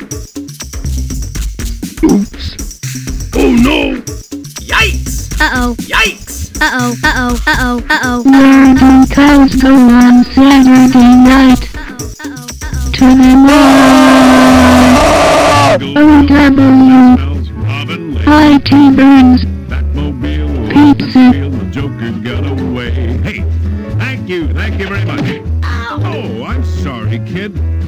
Oops. Oh no! Yikes! Uh-oh. Yikes! Uh-oh. Uh-oh. Uh-oh. Uh-oh. Where do cows go on Saturday night? To the mall. O-W. I-T Burns. Batmobile, Pizza. the Joker got away. Hey, thank you very much. Oh, I'm sorry, kid.